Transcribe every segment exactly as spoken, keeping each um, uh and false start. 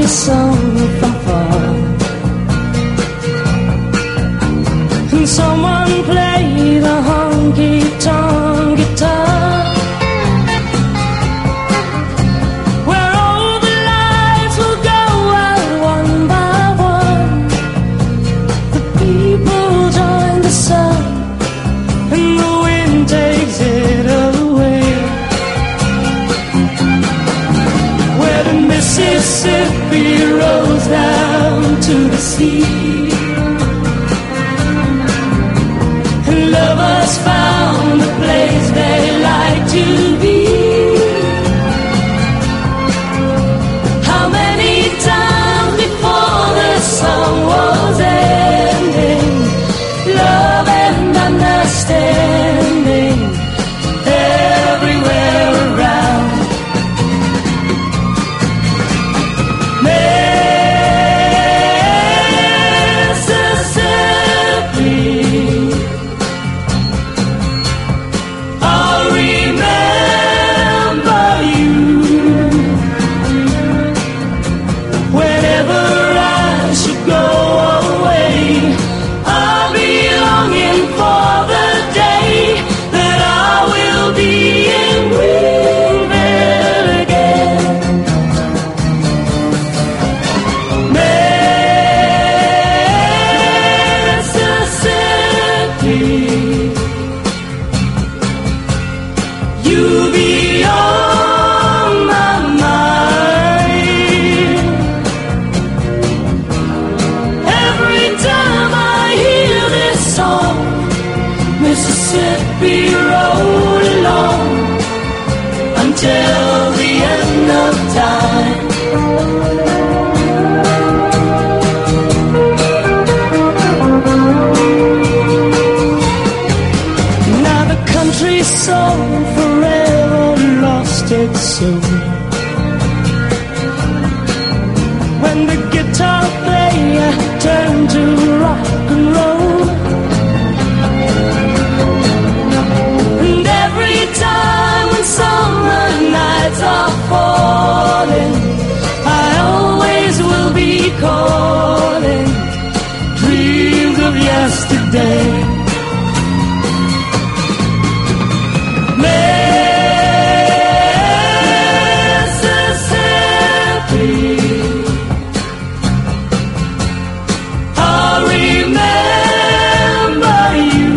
the sun from far, and someone played a honky-tonk guitar, where all the lights will go out one by one. The people join the sun, and the wind takes it away, where the Mississippi rolls down to the sea, and lovers found a place they like to be. How many times before the song was ending, love and understanding everywhere around. Mississippi, I'll remember you whenever I should go away. I'll be longing for the day that I will be in Greenville again. Mississippi, you be on my mind. Every time I hear this song, Mississippi, roll along until the end of time. Now the country's soul forever lost its soul, when the guitar player turned to rock and roll. And every time when summer nights are falling, I always will be calling dreams of yesterday. Mississippi, I'll remember you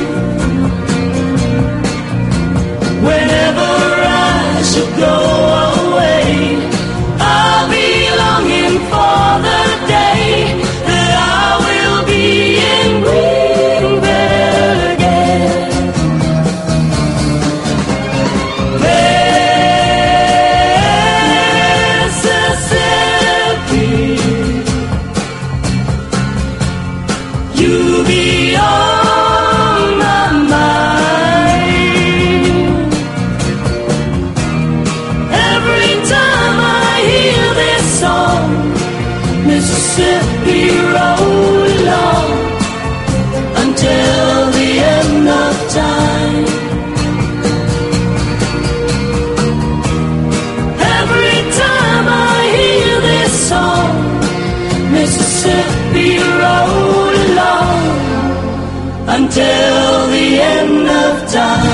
whenever I should go away. I'll be longing for the day that I will be in Greenville again. Mississippi, you be on my mind. Every time I hear this song, Mississippi, roll along until the end of time. Every time I hear this song, Mississippi, roll along until the end of time.